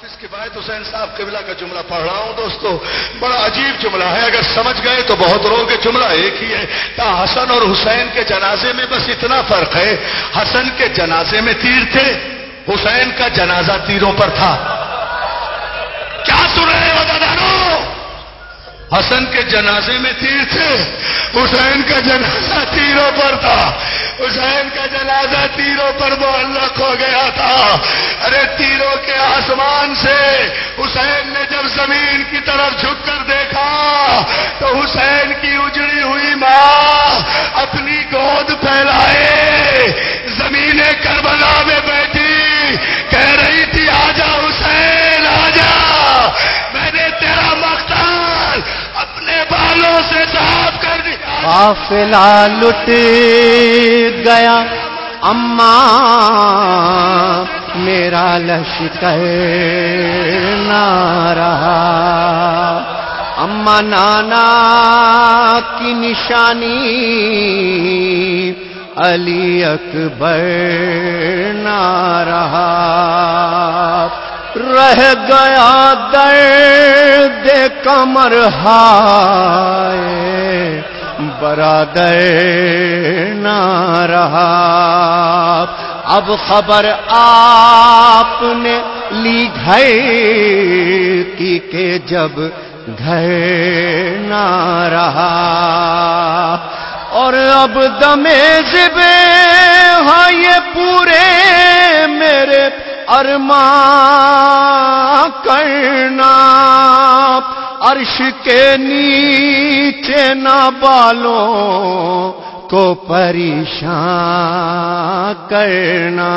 حافظ کفایت حسین صاحب قبلہ کا جملہ پڑھ رہا ہوں دوستو، بڑا عجیب جملہ ہے، اگر سمجھ گئے تو بہت رو گے، جملہ ایک ہی ہے۔ حسن اور حسین کے جنازے میں بس اتنا فرق ہے، حسن کے جنازے میں تیر تھے، حسین کا جنازہ تیروں پر تھا۔ کیا سن رہے ہو دادانو؟ حسن کے جنازے میں تیر تھے، حسین کا جنازہ تیروں پر تھا۔ حسین کا جنازہ تیروں پر معلق ہو گیا تھا۔ ارے تیروں کے آسمان سے حسین نے جب زمین کی طرف جھک کر دیکھا تو حسین کی اجڑی ہوئی ماں اپنی گود پھیلائے زمین کربلا میں بیٹھی کہہ رہی تھی آجا حسین آجا، میں نے تیرا مقتل اپنے بالوں سے صاف کر دیا۔ قافلہ لٹ گیا اماں میرا لشکر نہ رہا، اماں نانا کی نشانی علی اکبر نہ رہا، رہ گیا درد کمر ہائے برادر نہ رہا، اب خبر آپ نے لی گھر کی کہ جب گھر نہ رہا، اور اب دمے زبے ہاں یہ پورے میرے ارماں کرنا، عرش کے نیچے نہ بالوں کو پریشان کرنا،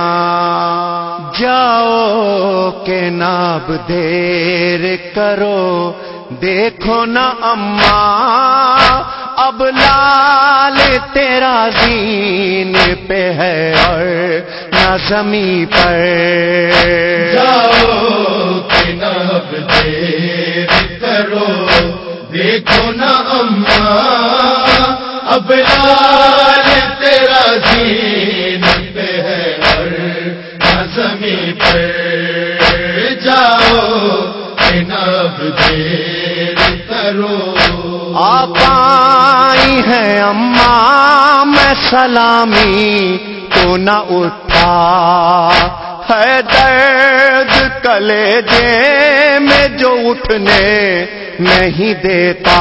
جاؤ کہ ناب دیر کرو دیکھو نہ اماں اب لال تیرا زین پہ ہے اور نہ زمین پر، جاؤ کہ ناب دیر کرو دیکھو نہ اماں اب لال تیرا زین پہ ہے اور نہ زمین پر، جاؤ کہ ناب دیر کرو۔ آپ آئی ہیں اماں میں سلامی تو نہ اٹھا ہے درد کلیجے میں جو اٹھنے نہیں دیتا،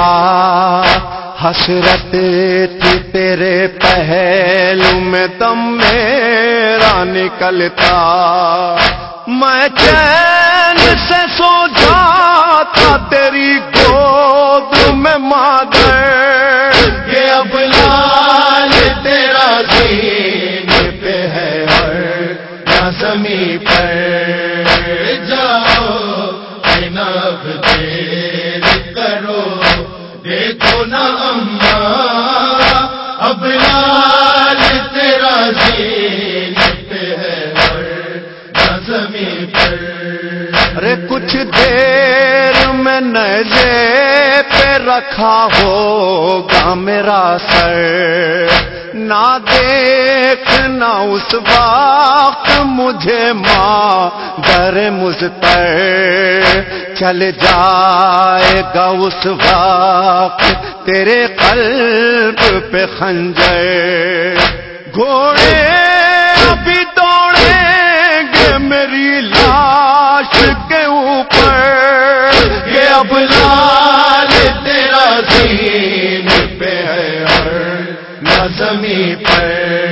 حسرت تھی تیرے پہلو میں دم میرا نکلتا، میں چین سے سو جاتا تیری گود میں مادر، یہ اب لال تیرا زین پہ ہے اور نہ زمین پر، جاؤ کہ ناب دیر کرو دیکھو نہ اماں اب لال تیرا زین پہ ہے اور نہ زمین پر۔ ارے کچھ دیر میں نیزے پہ رکھا ہوگا میرا سر، نہ دیکھنا اس وقت مجھے ماں در مضطر، چل جائے گا اس وقت تیرے قلب پہ خنجر، گھوڑے ابھی دوڑیں گے میری لاش کے اوپر، یہ اب لال تیرا زین پہ ہے اور نہ زمین پر،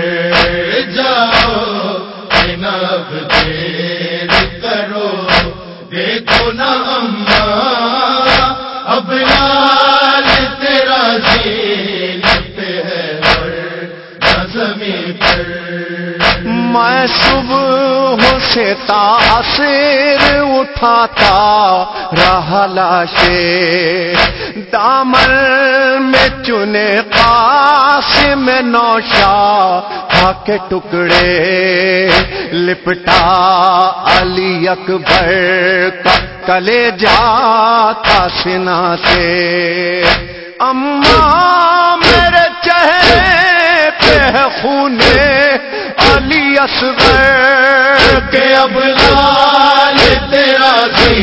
جاؤ کہ ناب دیر کرو دیکھو نہ اماں اب لال تیرا زین پہ ہے اور نہ زمین پر۔ میں صبح سے تاثیر اٹھاتا رہا لاشے، دامن میں چنے قاسم نوشا کے ٹکڑے، لپٹا علی اکبر کا کلیجہ تھا سینہ سے، اماں میرے چہرے پہ ہے خونے علی اصغر کہ اب لال تیرا زین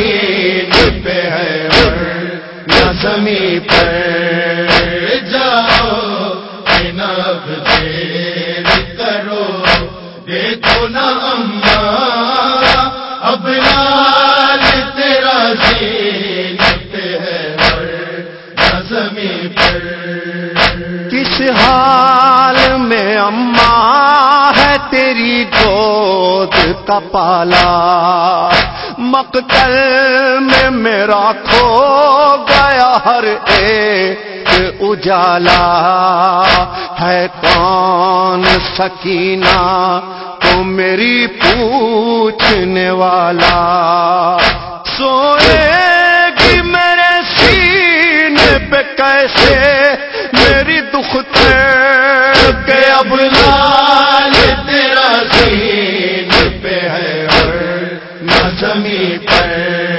کا پالا، مقتل میں میرا کھو گیا ہر ایک اجالا، ہے کون سکینہ تو میری پوچھنے والا، سوئے گی میرے سینے پہ کیسے میری دختر کہ اب لال تیرا سینے پہ ہے اور نہ زمین پر،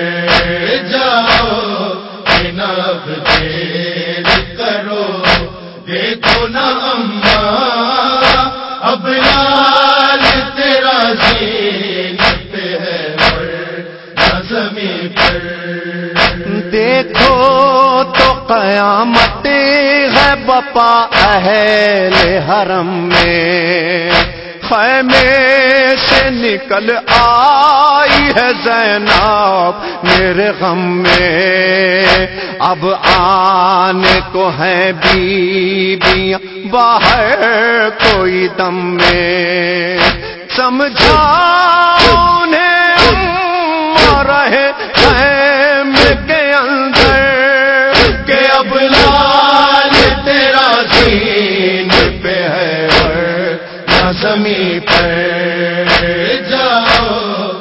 جاؤ نب دیر کرو دیکھو نا اماں، اب لال تیرا سینے پہ ہے اور نہ زمین پر، دیکھو تو قیامت ہے بپا اہل حرم میں، خیمے سے نکل آئی ہے زینب میرے غم میں، اب آنے کو ہے بیویاں باہر کوئی دم میں، سمجھاؤ انہیں اماں رہے خیمے کے اندر کہ اب لال تیرا سینے پہ ہے اور نہ زمین پر، جاؤ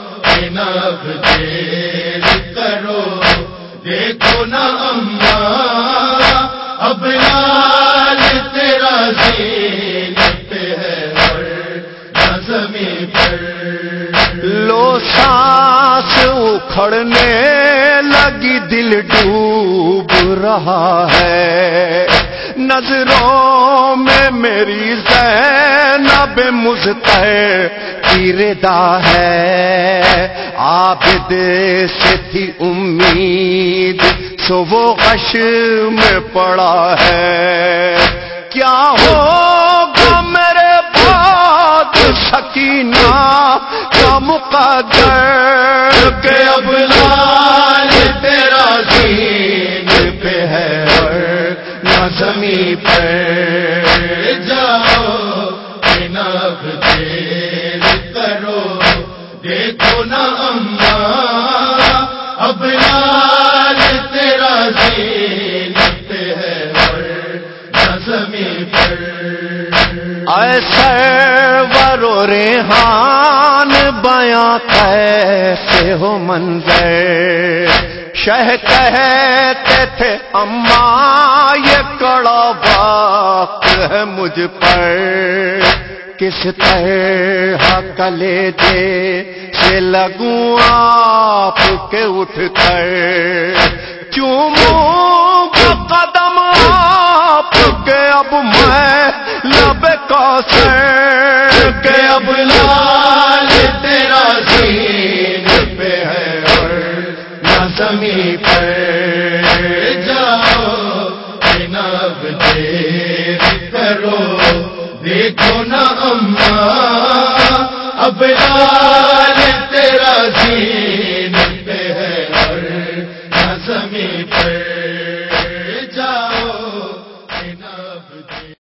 نب دیر کرو دیکھو نا اماں، اب لال تیرا سینے پہ ہے اور نہ زمین پر، لو سانس اکھڑنے لگی دل ڈوب رہا ہے، نظروں میں میری زینب مضطر کی ردا ہے، عابد سے تھی امید سو وہ غش میں پڑا ہے، کیا ہوگا میرے بعد سکینہ کا مقدر کہ اب لال تیرا سینے پہ ہے اور نہ زمین پر، جاؤ نب دیر کرو دیکھو نا اماں، اب لال تیرا سینے پہ ہے اور نہ زمین پر، اے سرور و ریحان بیاں کیسے ہو منظر، شہ کہتے تھے اماں یہ کڑا وقت ہے مجھ پر، کس طرح کلیجے سے لگوں آپ کے اٹھ کر، چوموں گا قدم آپ کے اب میں لب کوثر، کہ اب لال تیرا سینے پہ ہے اور نہ زمین پر، جاؤ نب دیر کرو دیکھو نا اماں، اب لال تیرا سینے پہ ہے اور نہ زمین پر، جاؤ نب دیر